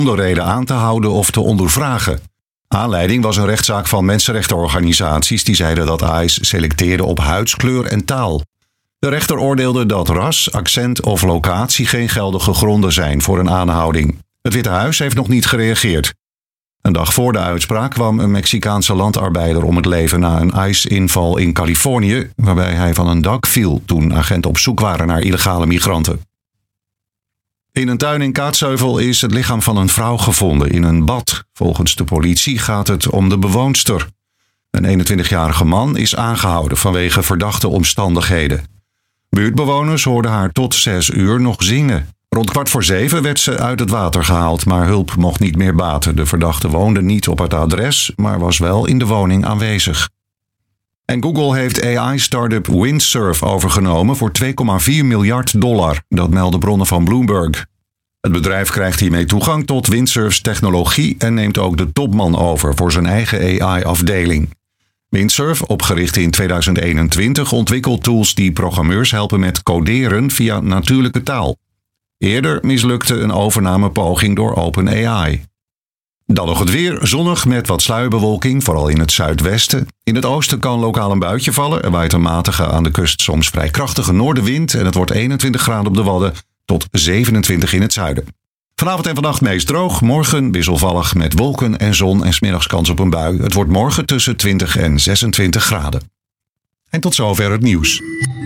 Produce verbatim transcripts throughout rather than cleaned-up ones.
zonder reden aan te houden of te ondervragen. Aanleiding was een rechtszaak van mensenrechtenorganisaties die zeiden dat ICE selecteerde op huidskleur en taal. De rechter oordeelde dat ras, accent of locatie geen geldige gronden zijn voor een aanhouding. Het Witte Huis heeft nog niet gereageerd. Een dag voor de uitspraak kwam een Mexicaanse landarbeider om het leven na een ICE-inval in Californië, waarbij hij van een dak viel toen agenten op zoek waren naar illegale migranten. In een tuin in Kaatsheuvel is het lichaam van een vrouw gevonden in een bad. Volgens de politie gaat het om de bewoonster. Een eenentwintigjarige man is aangehouden vanwege verdachte omstandigheden. Buurtbewoners hoorden haar tot zes uur nog zingen. Rond kwart voor zeven werd ze uit het water gehaald, maar hulp mocht niet meer baten. De verdachte woonde niet op het adres, maar was wel in de woning aanwezig. En Google heeft A I-startup Windsurf overgenomen voor twee komma vier miljard dollar. Dat melden bronnen van Bloomberg. Het bedrijf krijgt hiermee toegang tot Windsurf's technologie en neemt ook de topman over voor zijn eigen A I-afdeling. Windsurf, opgericht in tweeduizend eenentwintig, ontwikkelt tools die programmeurs helpen met coderen via natuurlijke taal. Eerder mislukte een overnamepoging door OpenAI. Dan nog het weer, zonnig met wat sluierbewolking, vooral in het zuidwesten. In het oosten kan lokaal een buitje vallen. Er waait een matige, aan de kust soms vrij krachtige noordenwind en het wordt eenentwintig graden op de Wadden tot zevenentwintig in het zuiden. Vanavond en vannacht meest droog, morgen wisselvallig met wolken en zon en 's middags kans op een bui. Het wordt morgen tussen twintig en zesentwintig graden. En tot zover het nieuws.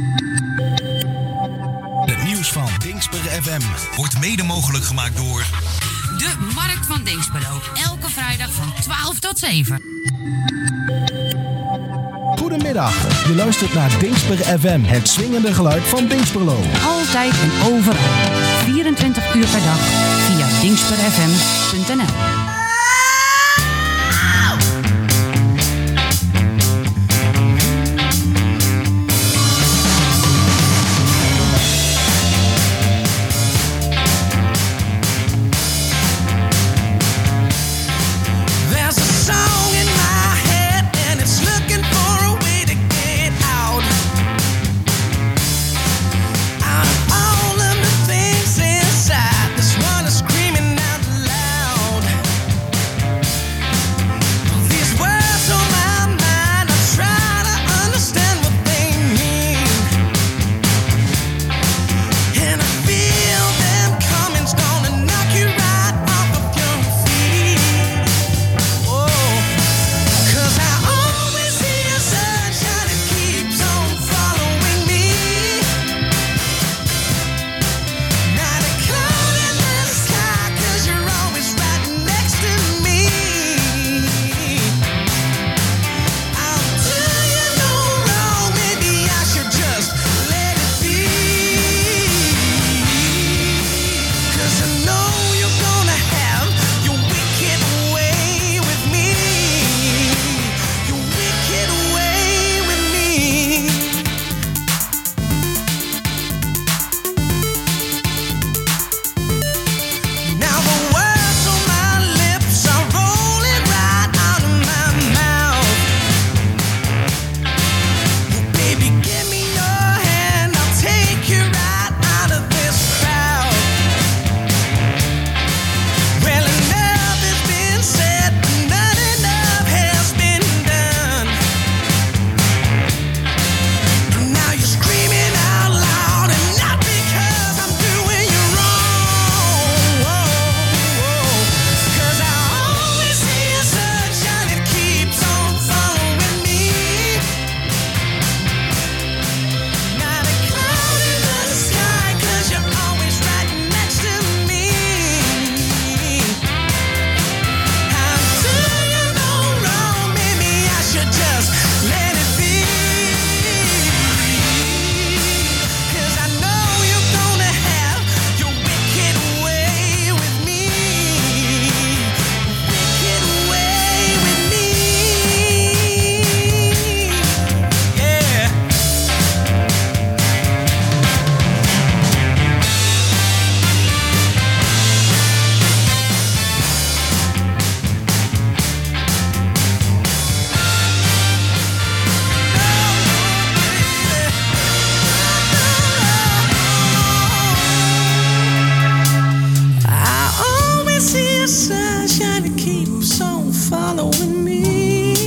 Het nieuws van Dingsper F M wordt mede mogelijk gemaakt door de Markt van Dinxperlo. Elke vrijdag van twaalf tot zeven. Goedemiddag, je luistert naar Dingsper F M, het swingende geluid van Dinxperlo. Altijd en overal, vierentwintig uur per dag, via dingsper f m punt n l. All of the things inside, this one is screaming out loud. sunshine that keeps on following me.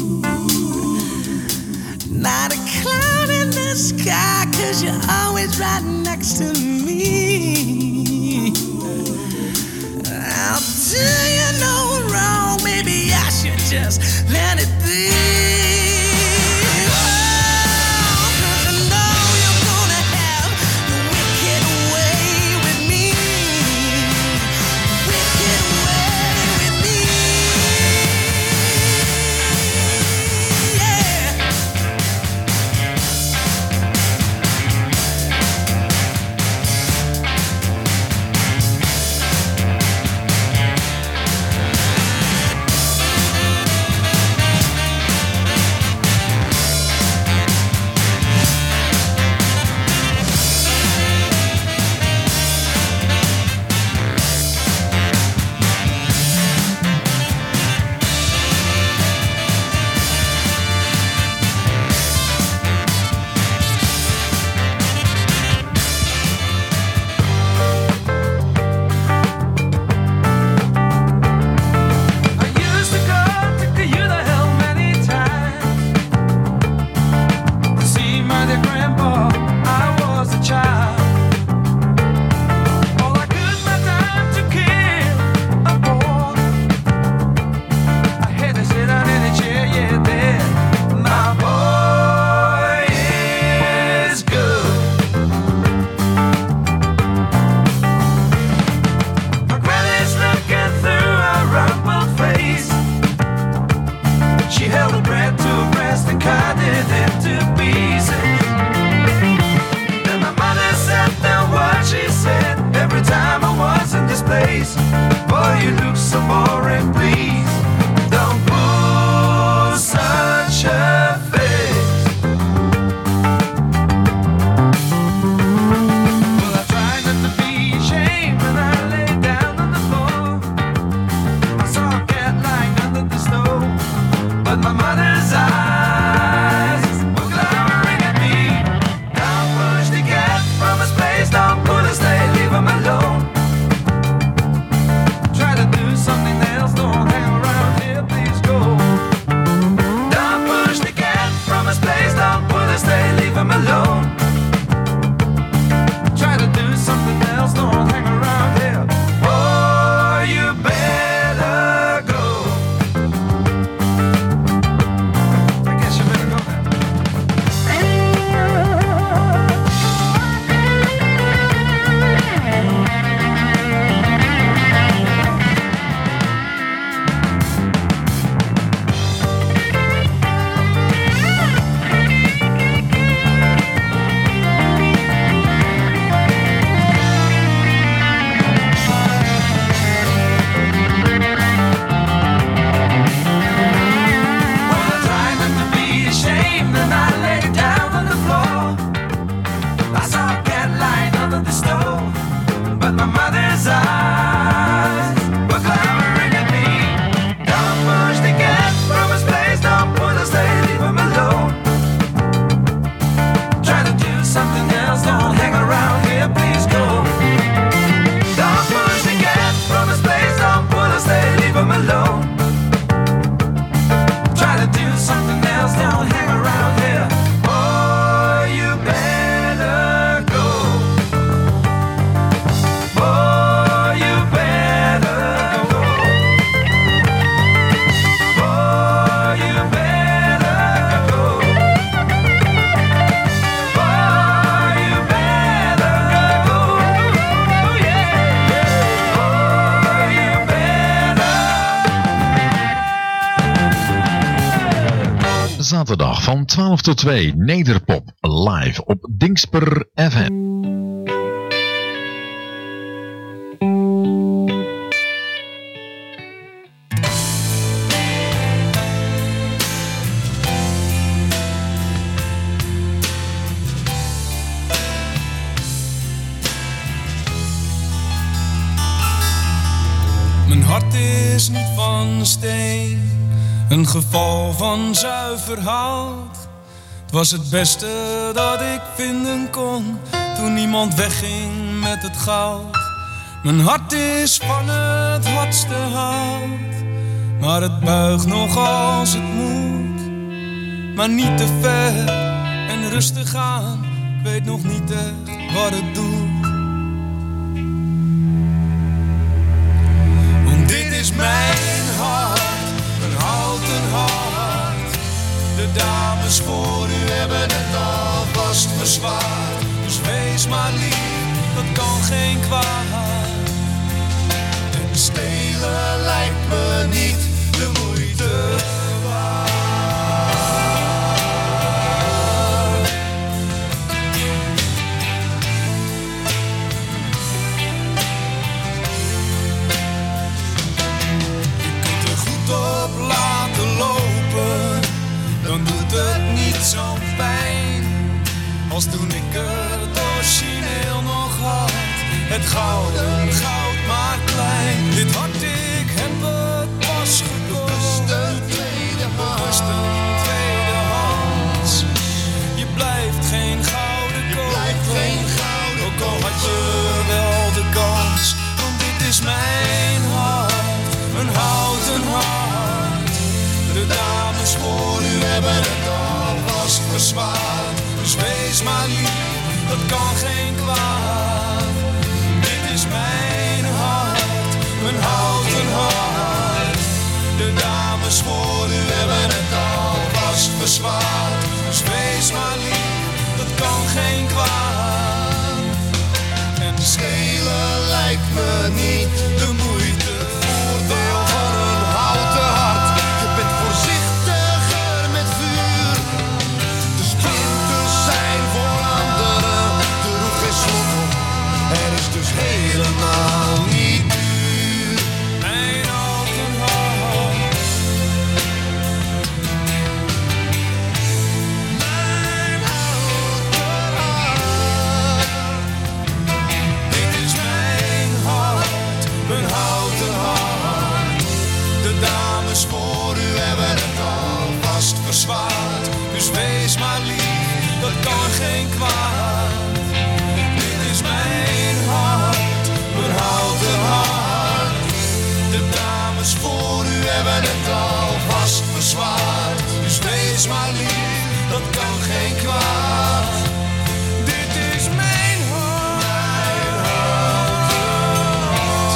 Not a cloud in the sky, 'cause you're always right next to me. I'll do you no wrong, maybe I should just let it be. Zaterdag van twaalf tot twee, Nederpop live op Dingsper F M. Mijn hart is niet van steen, een geval van zuiver hout. Het was het beste dat ik vinden kon, toen iemand wegging met het goud. Mijn hart is van het hardste hout, maar het buigt nog als het moet. Maar niet te ver en rustig aan, ik weet nog niet echt wat het doet. Want dit is mijn hart, een houten hart. De dames voor u hebben het alvast verzwaard. Dus wees maar lief, dat kan geen kwaad. En stelen lijkt me niet de moeite waard. Je kunt er goed op laten lopen, dan doet het niet zo'n pijn als toen ik het origineel nog had. Het gouden goud maar klein. Dit hart, ik heb het pas gekocht. Bewust een tweedehands. tweedehands. Je blijft geen gouden kopen. Ook al had je wel de kans. Want dit is mijn hart, een houten hart. De dames voor u hebben het alvast verzwaard. Dus wees maar lief, dat kan geen kwaad. Dit is mijn hart, mijn houten hart. De dames voor u hebben het alvast verzwaard. Dus wees maar lief, dat kan geen kwaad. En schelen lijkt me niet de moeite. Voordeel van een houten hart, je bent voorzichtiger met vuur. De splinters zijn voor anderen, er hoeft geen slot op. Er is dus helemaal niet duur. Mijn houten hart. Mijn houten hart. Dit is mijn hart, mijn houten hart. De dames voor u hebben het alvast verzwaard. Dus wees maar lief, dat kan geen kwaad. Dit is mijn hart, mijn houten hart. De dames voor u hebben het alvast verzwaard. Dus wees maar lief, dat kan geen kwaad. Dit is mijn hart, mijn houten hart.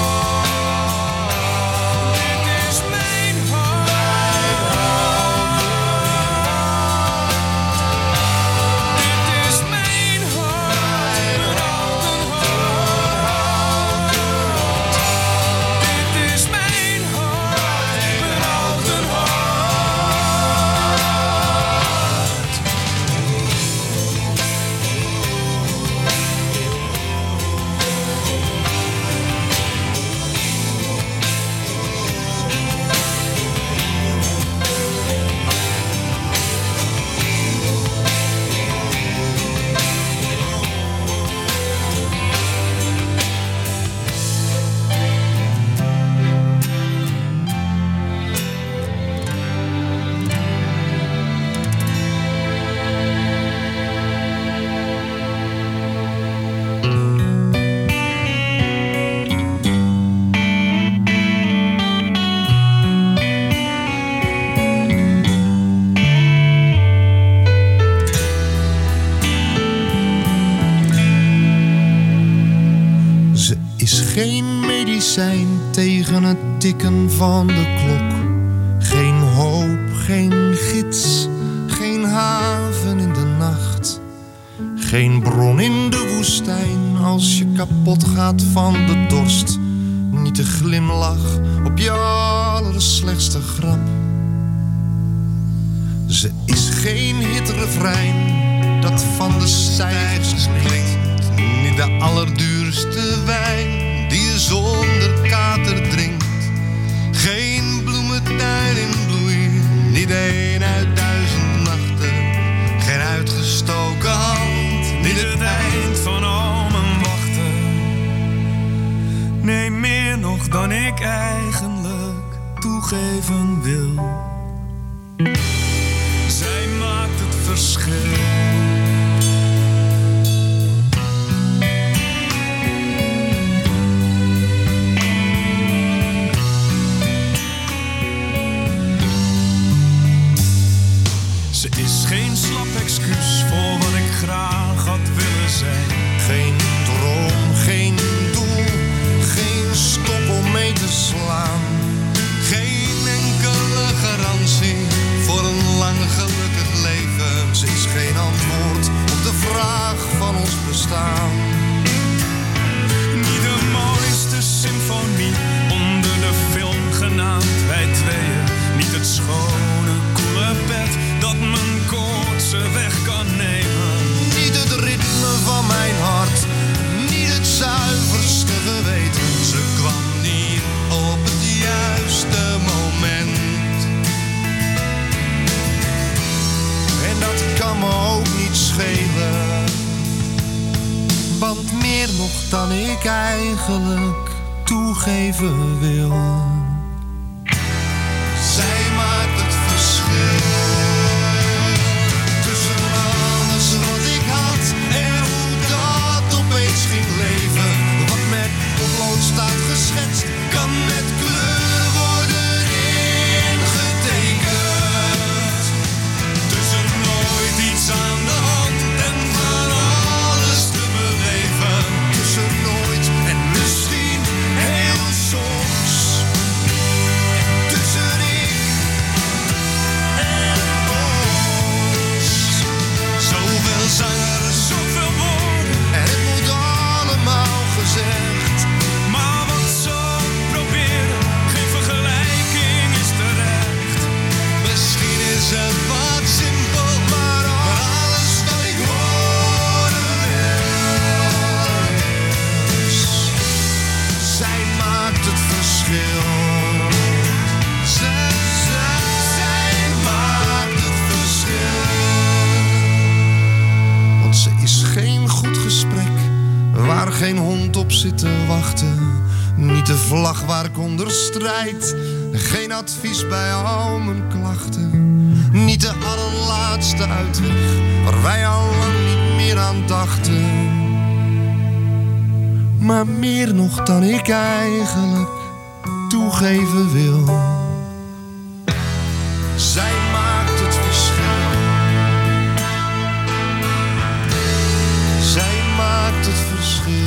Dit is mijn hart, mijn houten hart. Dit is mijn hart, mijn houten hart. Dit is mijn hart, mijn houten hart. Ze is geen medicijn tegen het tikken van de klok. Geen hoop, geen gids, geen haven in de nacht. Geen bron in de woestijn als je kapot gaat van de dorst. Niet de glimlach op je allerslechtste grap. Ze is geen hitrefrein dat van de stijgers klinkt. Niet de allerduurste wijn die je zonder kater drinkt. Geen bloementuin in bloei, niet één uit duizend nachten. Geen uitgestoken hand, niet het eind van al mijn wachten. Nee, meer nog dan ik eigenlijk toegeven wil. Zij maakt het verschil. meer nog dan ik eigenlijk toegeven wil. Zij maakt het verschil tussen alles wat ik had en hoe dat opeens ging leven. Wat met potlood staat geschetst, kan met kleur worden ingetekend. Tussen nooit iets aan de hand en van alles te beleven. Tussen nooit en misschien heel soms. Tussen ik en ons. Zoveel zanger, zoveel woorden. En het moet allemaal gezegd. Maar wat zo proberen, geen vergelijking is terecht. Misschien is het wat simpel, maar alles wat ik horen wil. Zij maakt het verschil. Zij, zij, zij maakt het verschil. Want ze is geen goed gesprek waar geen hond op zit te wachten. Niet de vlag waar ik onder strijd. Geen advies bij al mijn klachten. Niet de allerlaatste uitweg waar wij al lang niet meer aan dachten. Maar meer nog dan ik eigenlijk toegeven wil. Zij maakt het verschil. Zij maakt het verschil.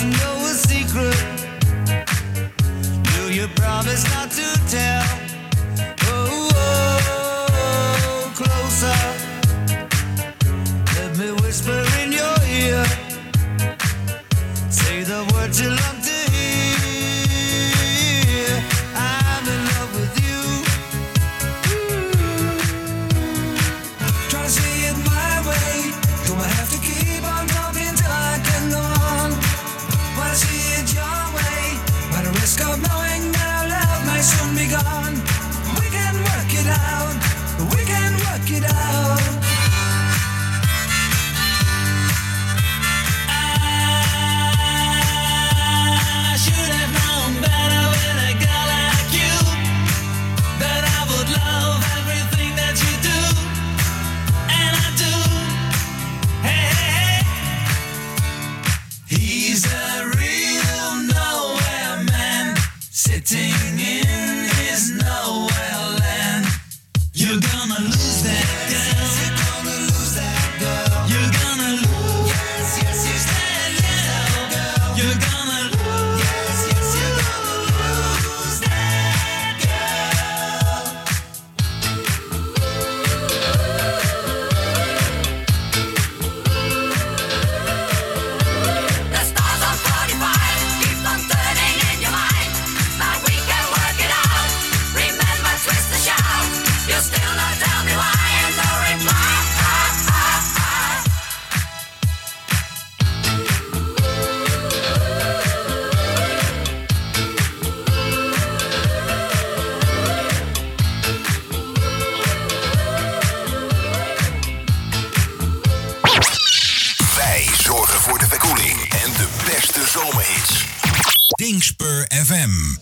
to know a secret? Do you promise not to tell? Oh, oh, closer. Let me whisper in your ear. Say the words you love to hear. I'm in love with you. Try to see it my way. Do I have to keep on talking till I can go on? Wanna see it your way, by the risk of knowing that our love might soon be gone. We can work it out, we can work it out. I should have known better with a girl like you, that I would love everything that you do, and I do. Hey, hey, hey. He's a real nowhere man, sitting in his nowhere land. You're gonna lose that girl. You're gonna lose that girl. You're gonna lose. Yes, yes, yes, that girl. You're gonna lose. Yes, yes, you're gonna lose that girl. The stars are forty-five, keep on turning in your mind, but we can work it out. Remember, twist the shout. You still not tell me why, and no reply. Wij zorgen voor de verkoeling en de beste zomerhits. Dingspur F M.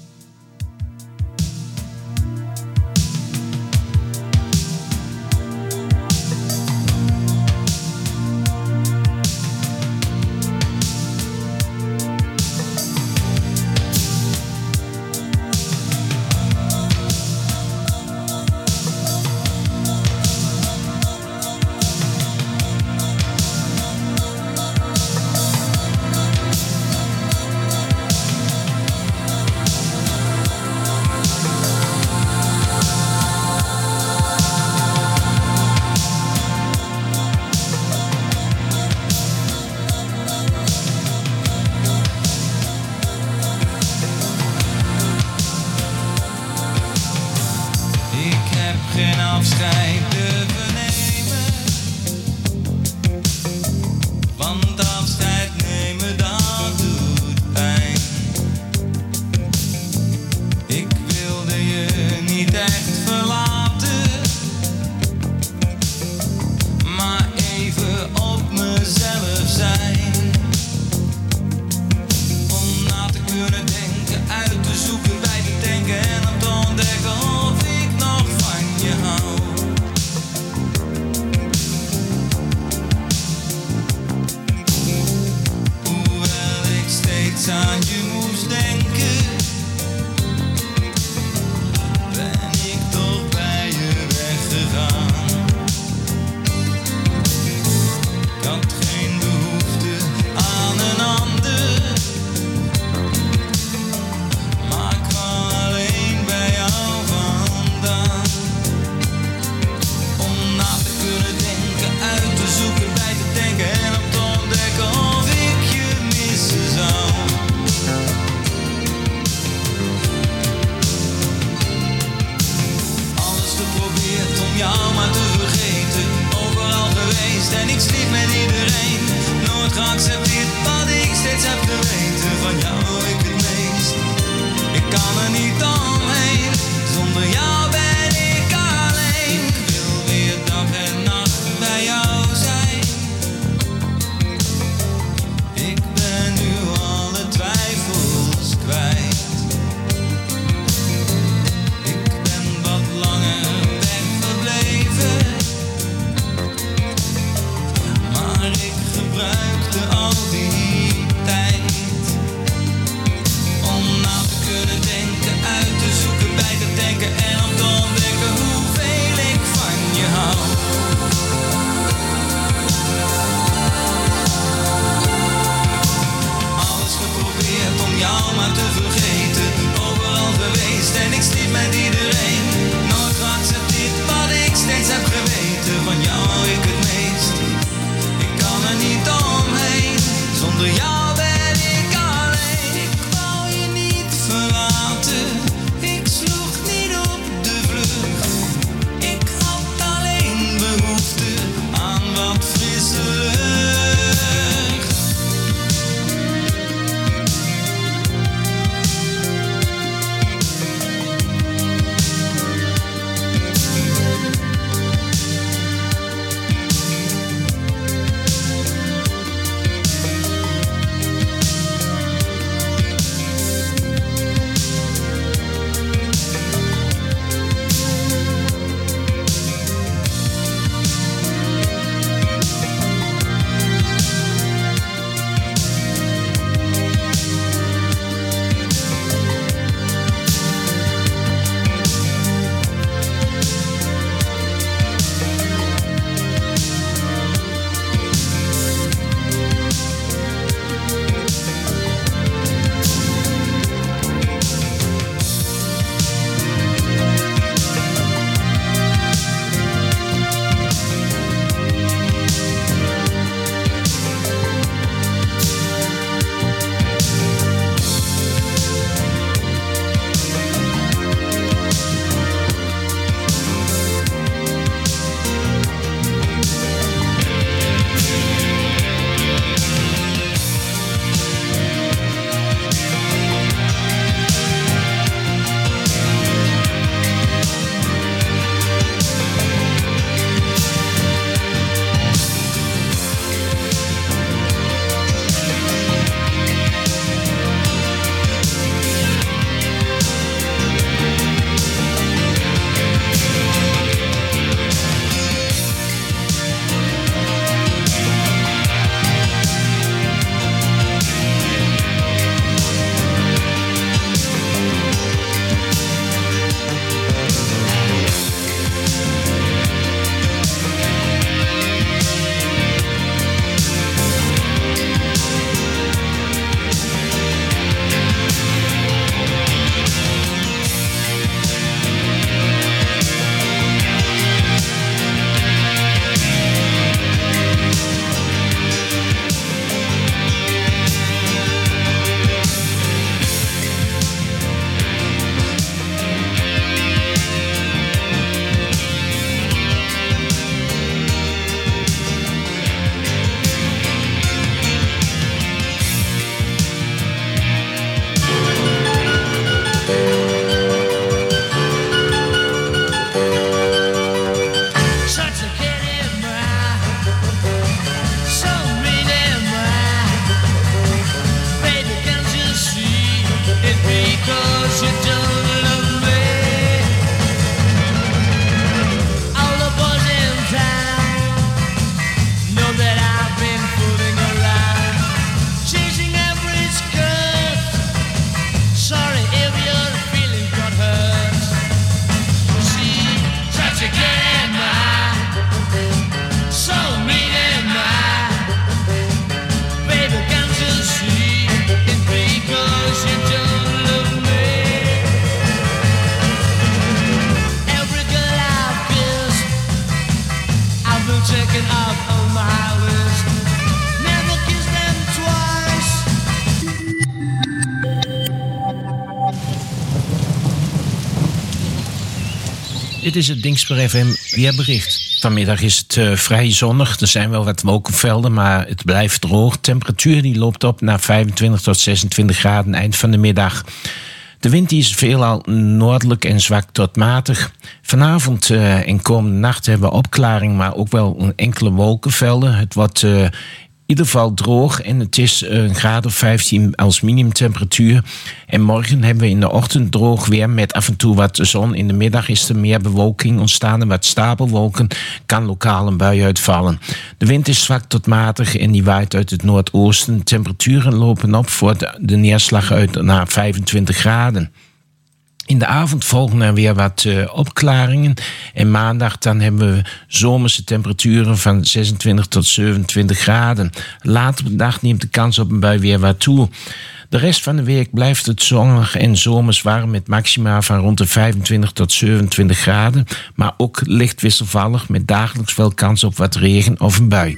Dit is het Dingsper F M weerbericht. Vanmiddag is het uh, vrij zonnig. Er zijn wel wat wolkenvelden, maar het blijft droog. Temperatuur die loopt op naar vijfentwintig tot zesentwintig graden eind van de middag. De wind die is veelal noordelijk en zwak tot matig. Vanavond uh, en komende nacht hebben we opklaring, maar ook wel een enkele wolkenvelden. Het wordt uh, in ieder geval droog en het is een graad of vijftien als minimumtemperatuur. En morgen hebben we in de ochtend droog weer met af en toe wat zon. In de middag is er meer bewolking ontstaan en wat stapelwolken. Kan lokaal een bui uitvallen. De wind is zwak tot matig en die waait uit het noordoosten. De temperaturen lopen op voor de, de neerslag uit naar vijfentwintig graden. In de avond volgen er weer wat uh, opklaringen. En maandag dan hebben we zomerse temperaturen van zesentwintig tot zevenentwintig graden. Later op de dag neemt de kans op een bui weer wat toe. De rest van de week blijft het zonnig en zomers warm met maxima van rond de vijfentwintig tot zevenentwintig graden. Maar ook licht wisselvallig met dagelijks wel kans op wat regen of een bui.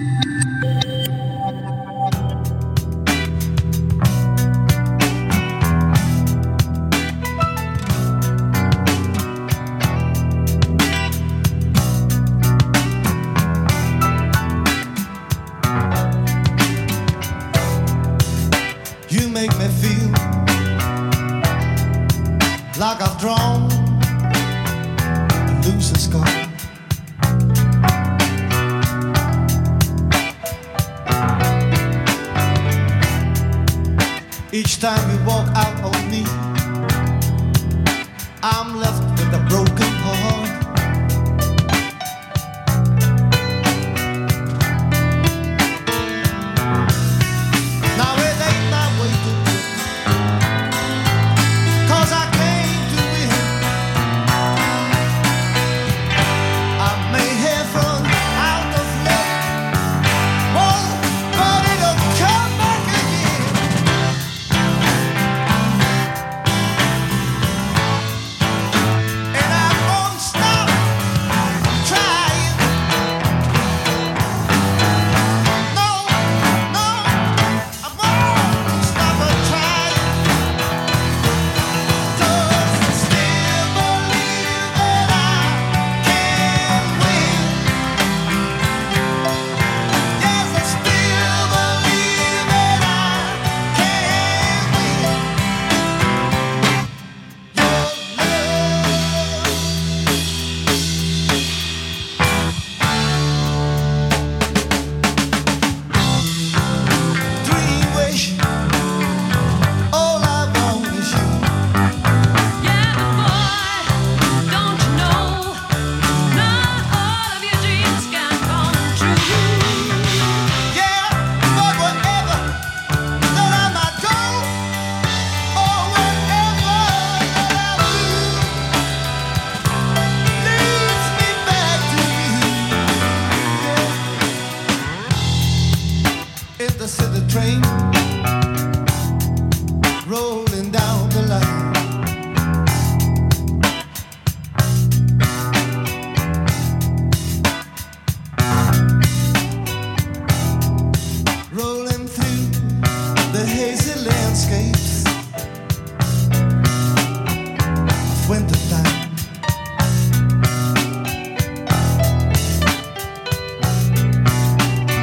Like I've drawn a loose scar. Each time you walk out on me, I'm left with a broken heart. Now it ain't my way to do, 'cause I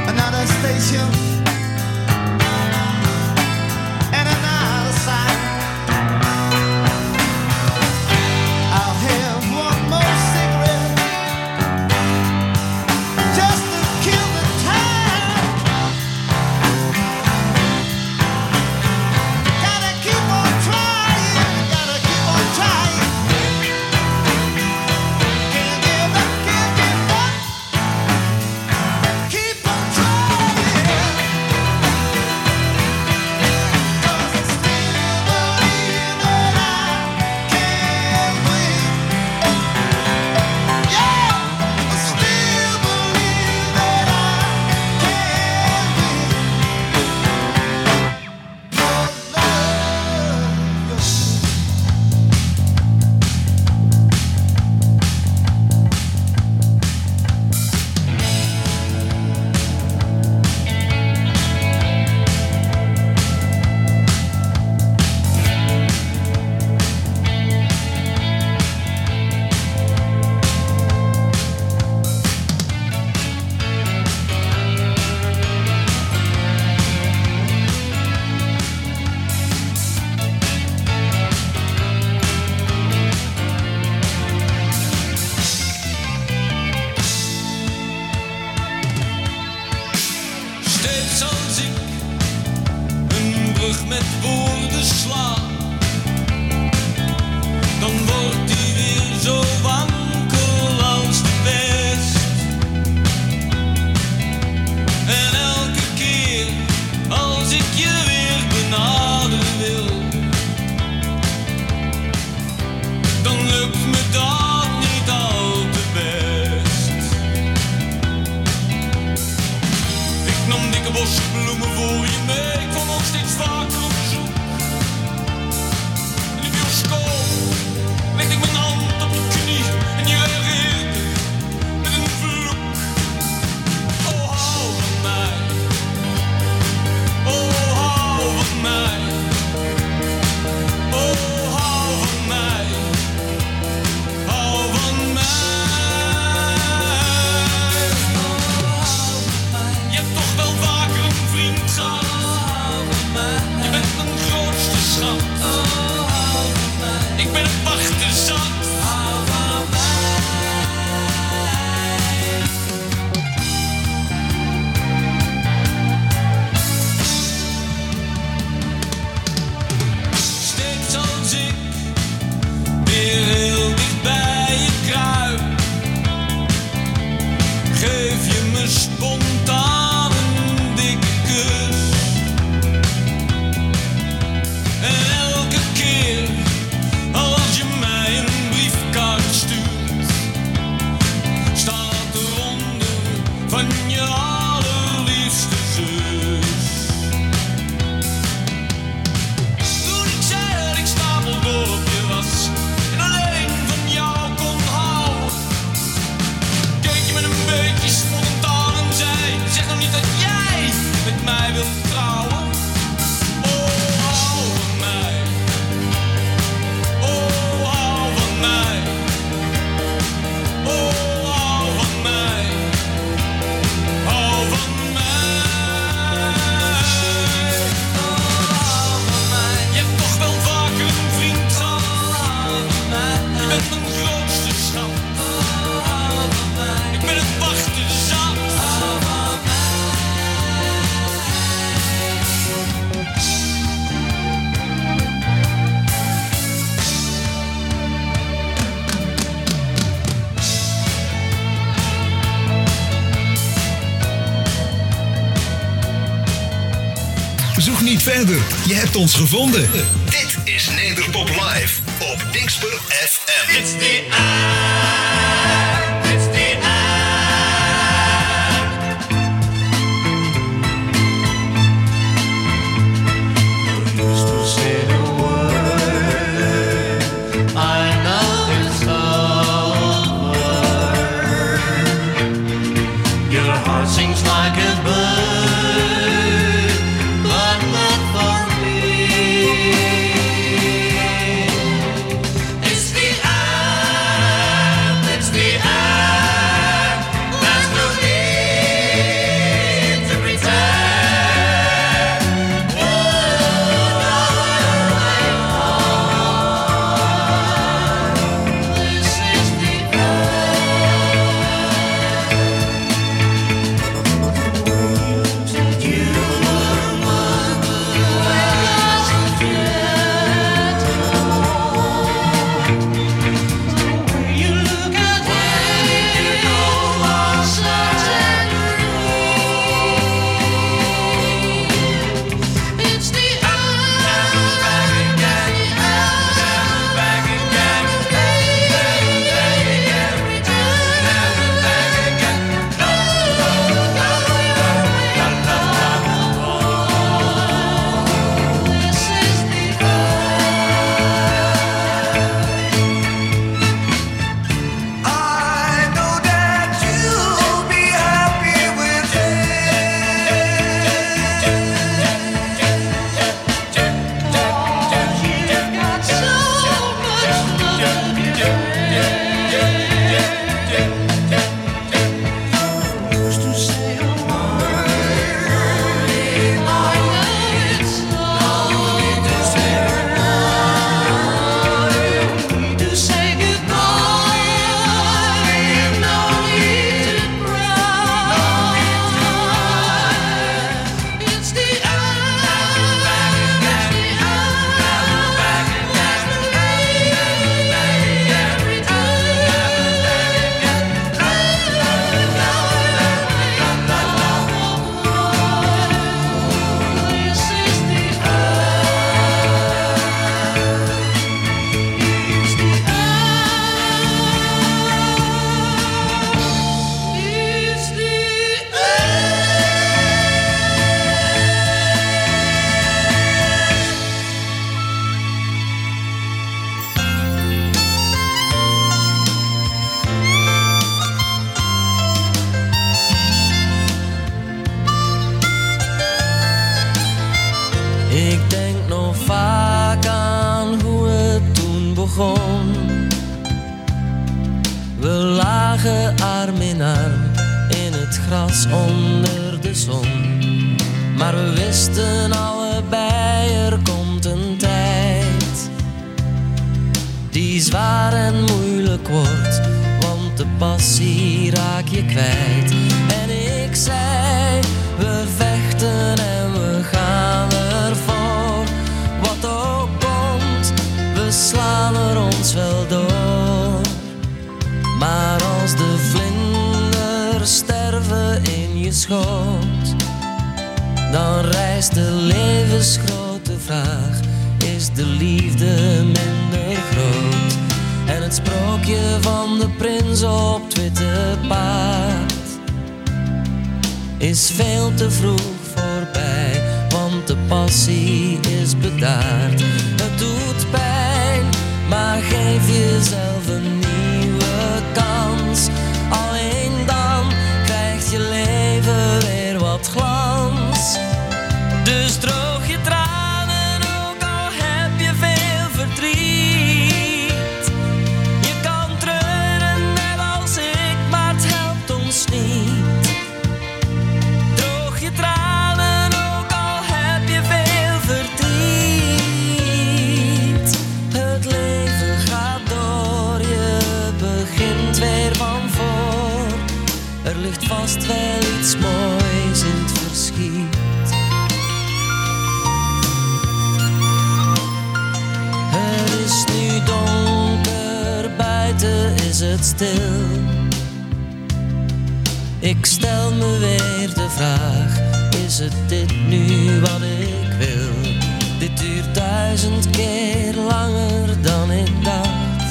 and another sign. met woorden slaat, dan wordt hij weer zo wankel als de best. En elke keer als ik je weer benaderen wil, dan lukt me dat niet al te best. Ik nam dikke bossen bloemen voor je mee, ik kwam ook steeds vaker op bezoek. In de bioscoop legde ik mijn hand op je knie en je reageerde met een vloek. Oh, hou van mij. Oh, hou van mij. Oh, hou van mij. Hou van mij. Je hebt toch wel vaker een vriend gehad. Je bent mijn grootste schat. Ik ben het wachten zat. Steeds als ik weer heel dicht bij je kruip, geef je me spontaan een dikke kus. En elke keer als je mij een briefkaart stuurt, staat eronder van je allerliefste zus. Toen ik zei dat ik stapelgek op je was en alleen van jou kon houden, keek je met een beetje spontaan en zei: zeg nou niet dat jij met mij wilt trouwen. Oh, hou van mij. Oh, hou van mij. Oh, hou van mij. Hou van mij. Oh, hou van mij. Je hebt toch wel vaker een vriend gehad. Je bent mijn grootste schat. Oh, hou van mij. Ik ben het wachten zat. Hou van mij. Zoek niet verder, je hebt ons gevonden. Dit is Nederpop Live op Dingsper F M. It's the act, it's the act. No use to say the word, I know it's over. Your heart sings like a bird, but not for me. It's the act, it's the begon. We lagen arm in arm in het gras onder de zon. Maar we wisten allebei, er komt een tijd die zwaar en moeilijk wordt, want de passie raak je kwijt. En ik zei, we vechten en we gaan ervoor. Wat ook komt, we slaan er ons wel door. Maar als de vlinders sterven in je schoot, dan rijst de levensgrote vraag: is de liefde minder groot? En het sprookje van de prins op het witte paard is veel te vroeg voorbij, want de passie is bedaard. Het doet pijn, maar geef jezelf een nieuwe kans. Alleen dan krijgt je leven weer wat glans. Dus droog je tranen, ook al heb je veel verdriet. Je kan treuren net als ik, maar het helpt ons niet. Droog je tranen, ook al heb je veel verdriet. Het leven gaat door, je begint weer van voor. Er ligt vast wel iets moois in het verschiet. Het is nu donker, buiten is het stil. Ik stel me weer de vraag, is het dit nu wat ik wil? Dit duurt duizend keer langer dan ik dacht.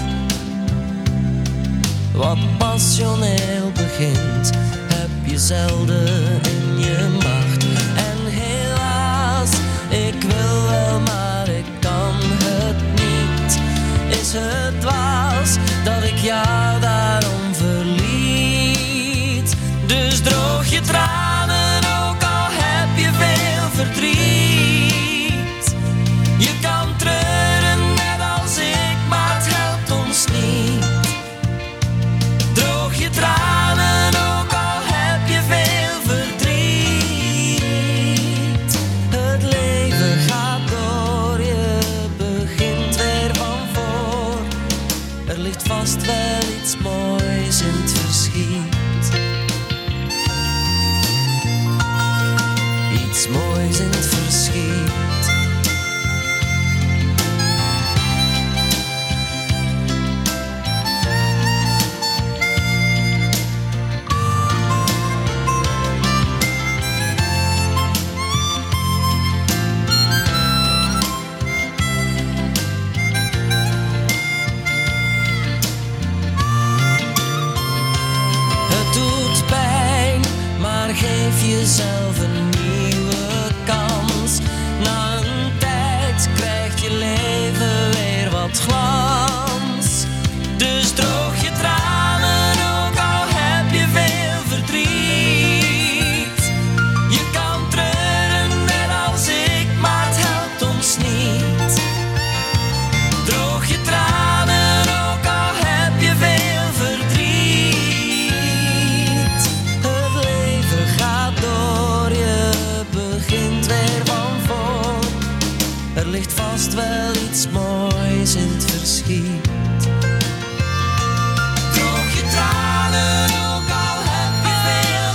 Wat passioneel begint, heb je zelden in je macht. En helaas, ik wil wel, maar ik kan het niet. Is het dwaas dat ik jou daarom verliet? Dus droog je tranen, ook al heb je veel verdriet. Je kan treuren net als ik, maar het helpt ons niet. Droog je tranen, ook al heb je veel verdriet. Het leven gaat door, je begint weer van voor. Er ligt vast wel iets moois in het verschiet. Iets moois in het verschiet. Het doet pijn, maar geef jezelf een nieuwe kans. Na een tijd krijgt je leven weer wat glans. Dus droog je tranen, ook al heb je veel verdriet. Je kan treuren net als ik, maar het helpt ons niet. Droog je tranen, ook al heb je veel verdriet. Het leven gaat door, je begint weer van voor. Er ligt vast wel iets moois in het verschiet. Droog je tranen, ook al heb je veel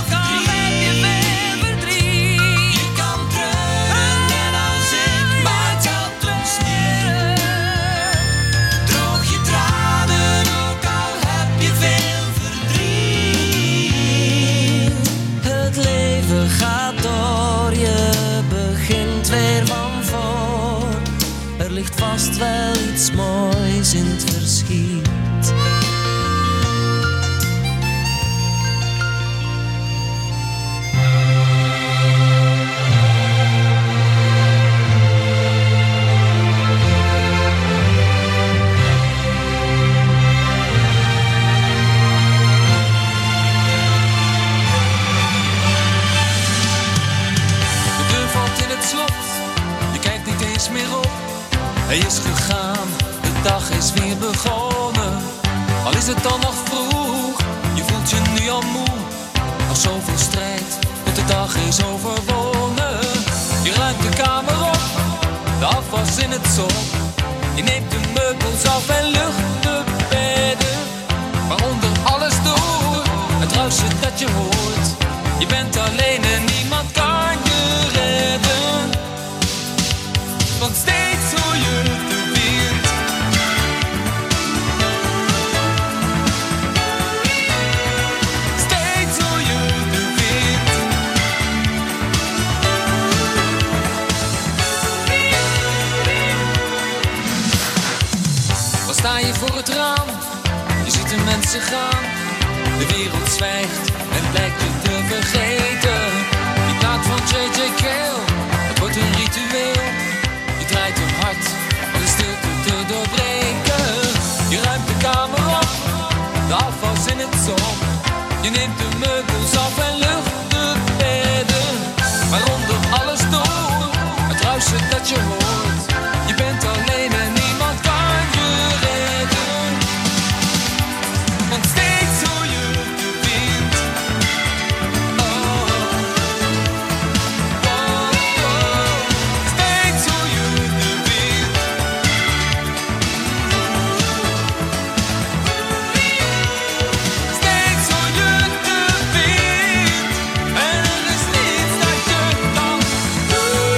verdriet. Je kan treuren net als ik, maar het helpt ons niet. Droog je tranen, ook al heb je veel verdriet. Het leven gaat door, je begint weer van voor. Er ligt vast wel iets moois in het verschiet. De deur valt in het slot, je kijkt niet eens meer op. Hij is gegaan, het dag is weer begonnen. Al is het dan nog vroeg, je voelt je nu al moe. Nog zoveel strijd, tot de dag is overwonnen. Je ruimt de kamer op, de afwas in het zon. Je neemt de meubels af en lucht de bedden. Maar onder alles door, het ruisen dat je hoort. Je bent alleen en niemand kan je redden. Want steeds hoor je de wind. Steeds hoor je de wind. Dan sta je voor het raam, je ziet de mensen gaan. De wereld zwijgt en blijkt je te vergeten. Die plaat van J J Cale, het wordt een ritueel. Je draait hem hard om de stilte te doorbreken. Je ruimt de kamer op, de afwas in het zon. Je neemt de meubels af en lucht de bedden. Maar onder alles door, het ruisen dat je hoort. Je bent alleen en niemand kan je redden. Want steeds hoor je de wind. Oh, oh, oh. Steeds hoor je de wind. Steeds hoor je de wind. En er is niets dat je kan doen.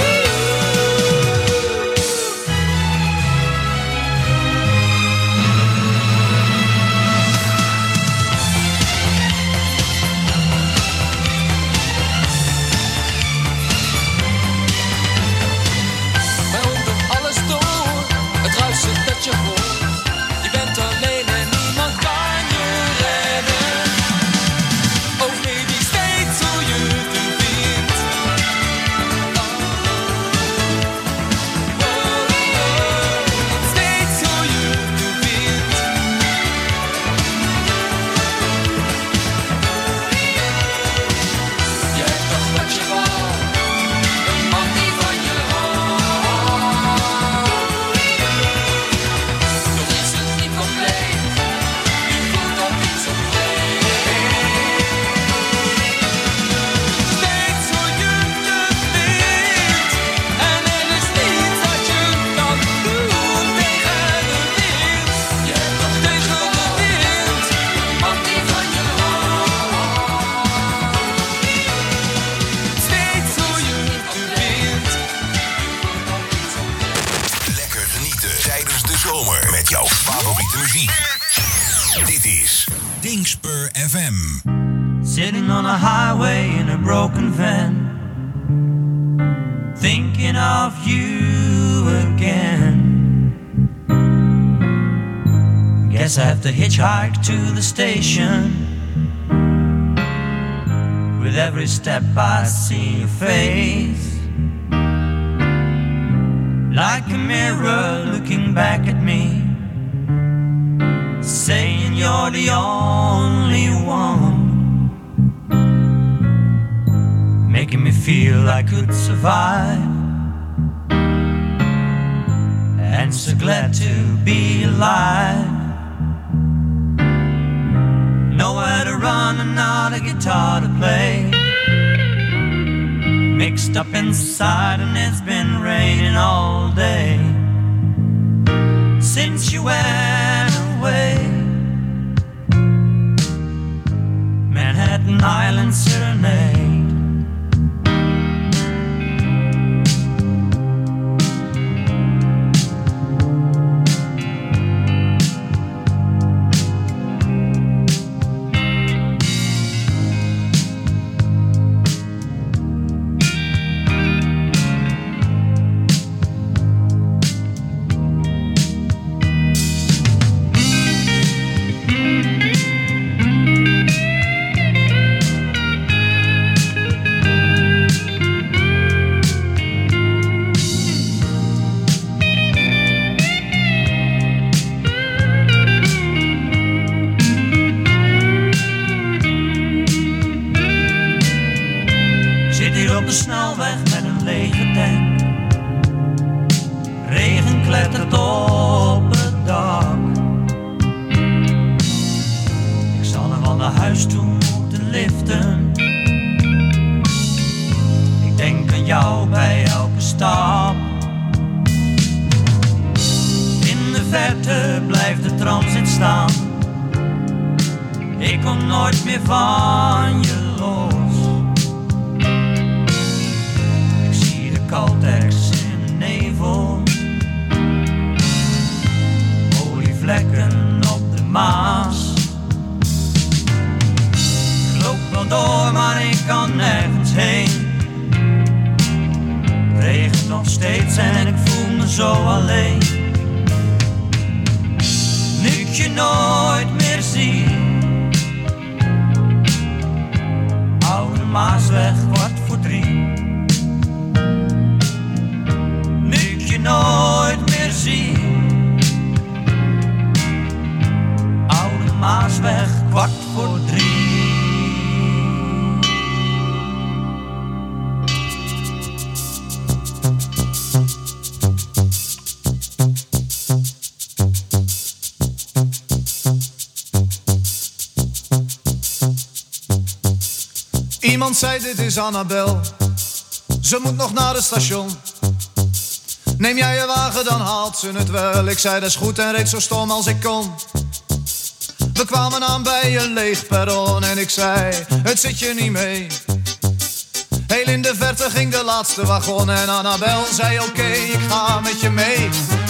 Maar onder alles door, het ruisen dat je hoort. Je bent alleen en niemand kan je redden. Oh baby, steeds hoor je de wind. Oh, oh, oh. Want steeds hoor je de wind. Je hebt toch wat je wou, een man die van je houdt. Toch is het niet compleet, je voelt dat iets op Steeds hoor je de wind. En er is niets wat je kan doen tegen de wind. Je hebt toch tegen de wind, een man die van je houdt. Steeds hoor je de wind. Lekker genieten tijdens de zomer met jouw favoriete muziek. Dit is Dingspur F M. Sitting on a highway in a broken van, thinking of you again. Guess I have to hitchhike to the station. With every step I see your face, like a mirror looking back at me, saying you're the only one, making me feel I could survive, and so glad to be alive. Nowhere to run and not a guitar to play, mixed up inside and it's been raining all day since you went away. Manhattan Island Serenade. verte blijft de transit staan. Ik kom nooit meer van je los. Ik zie de Caltex in de nevel. Olievlekken op de Maas. Ik loop wel door, maar ik kan nergens heen. Het regent nog steeds en ik voel me zo alleen. Nu ik je nooit meer zie. Oude Maasweg, kwart voor drie. Nu ik je nooit meer zie. Oude Maasweg, kwart voor drie. Iemand zei dit is Annabel, ze moet nog naar het station. Neem jij je wagen dan haalt ze het wel. Ik zei dat is goed en reed zo stom als ik kon. We kwamen aan bij een leeg perron en ik zei het zit je niet mee. Heel in de verte ging de laatste wagon en Annabel zei oké, okay, ik ga met je mee.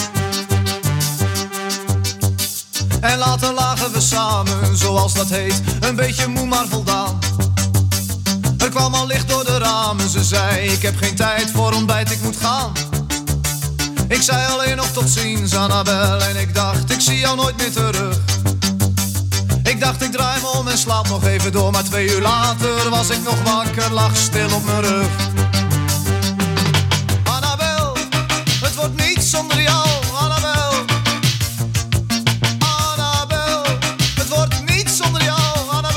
En later lagen we samen, zoals dat heet, een beetje moe maar voldaan. Er kwam al licht door de ramen, ze zei ik heb geen tijd voor ontbijt, ik moet gaan. Ik zei alleen nog tot ziens Annabel en ik dacht ik zie jou nooit meer terug. Ik dacht ik draai me om en slaap nog even door, maar twee uur later was ik nog wakker, lag stil op mijn rug. Annabel, het wordt niet zonder jou, Annabel. Annabel, het wordt niet zonder jou, Annabel.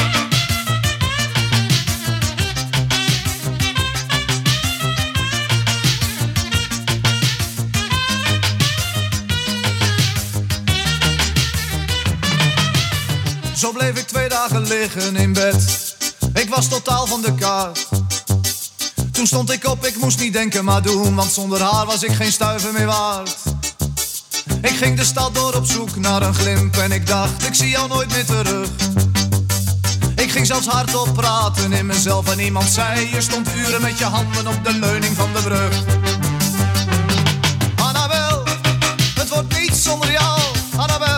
Zo bleef ik twee dagen liggen in bed. Ik was totaal van de kaart. Toen stond ik op, ik moest niet denken maar doen, want zonder haar was ik geen stuiver meer waard. Ik ging de stad door op zoek naar een glimp en ik dacht, ik zie jou nooit meer terug. Ik ging zelfs hardop praten in mezelf en iemand zei, je stond uren met je handen op de leuning van de brug. Annabel, het wordt niet zonder jou, Annabel.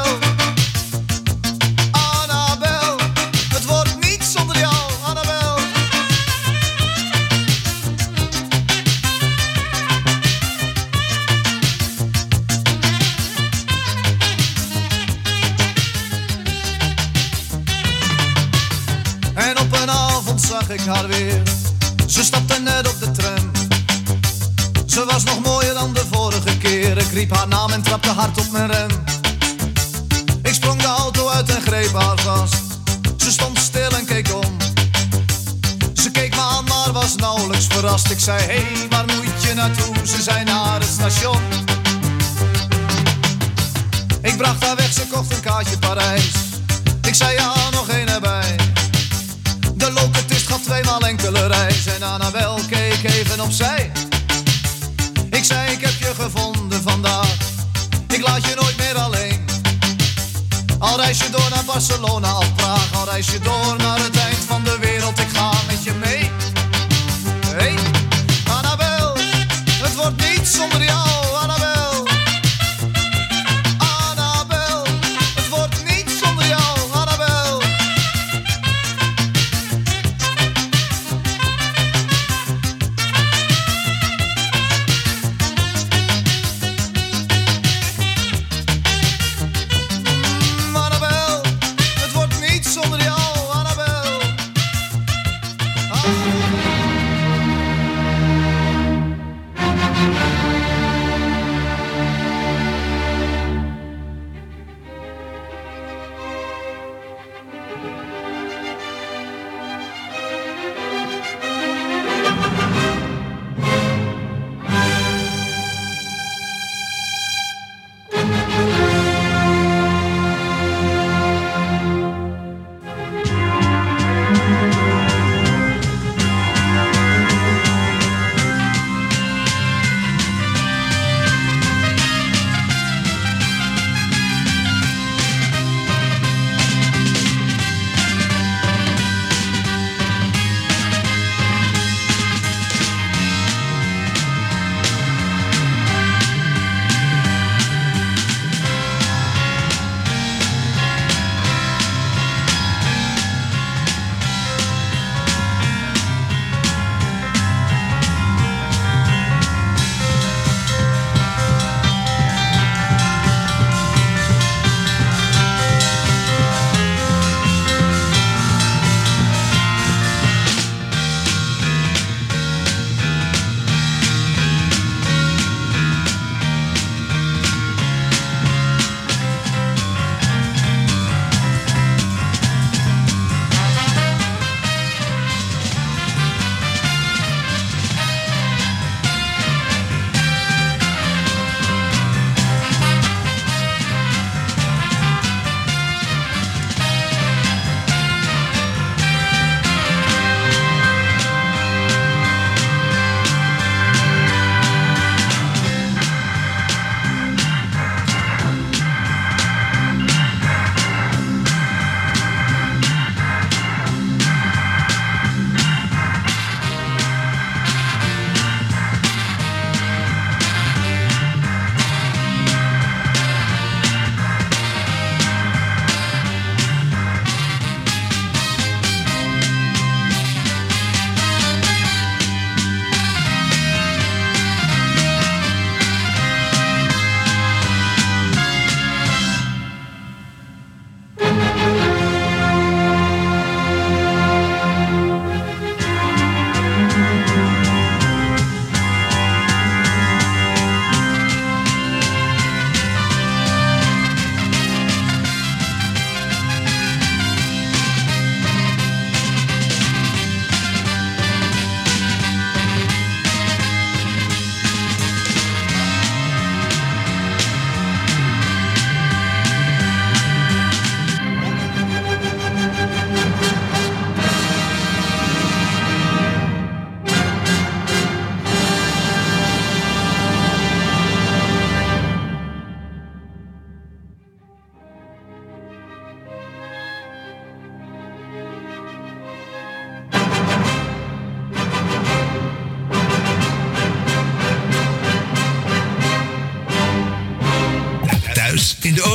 Zag ik haar weer, ze stapte net op de tram. Ze was nog mooier dan de vorige keer. Ik riep haar naam en trapte hard op mijn rem. Ik sprong de auto uit en greep haar vast. Ze stond stil en keek om. Ze keek me aan maar was nauwelijks verrast. Ik zei, hé, hey, waar moet je naartoe? Ze zei, naar het station. Ik bracht haar weg, ze kocht een kaartje Parijs. Ik zei, ja, nog één erbij. De loketist gaf tweemaal enkele reis en Annabel keek even opzij. Ik zei, ik heb je gevonden vandaag. Ik laat je nooit meer alleen. Al reis je door naar Barcelona of Praag, al reis je door naar het eind van de wereld, ik ga met je mee. Hey, Annabel, het wordt niet zonder jou, Annabel. Annabel, het wordt niet zonder jou, Annabel.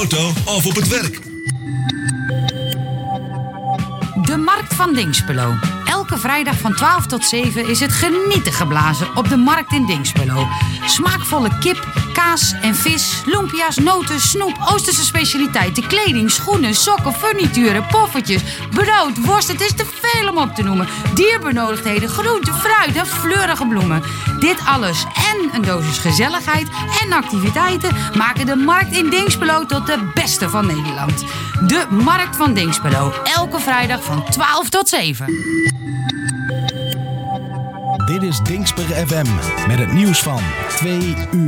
auto of op het werk. De Markt van Dinxperlo. Elke vrijdag van twaalf tot zeven is het genieten geblazen op de Markt in Dinxperlo. Smaakvolle kip, kaas en vis, lumpia's, noten, snoep, Oosterse specialiteiten, kleding, schoenen, sokken, furnituren, poffertjes, brood, worst. Het is te veel om op te noemen. Dierbenodigdheden, groente, fruit en fleurige bloemen. Dit alles en een dosis gezelligheid en activiteiten maken de Markt in Dinxperlo tot de beste van Nederland. De Markt van Dinxperlo. Elke vrijdag van twaalf tot zeven. Dit is Dinxper F M met het nieuws van twee uur.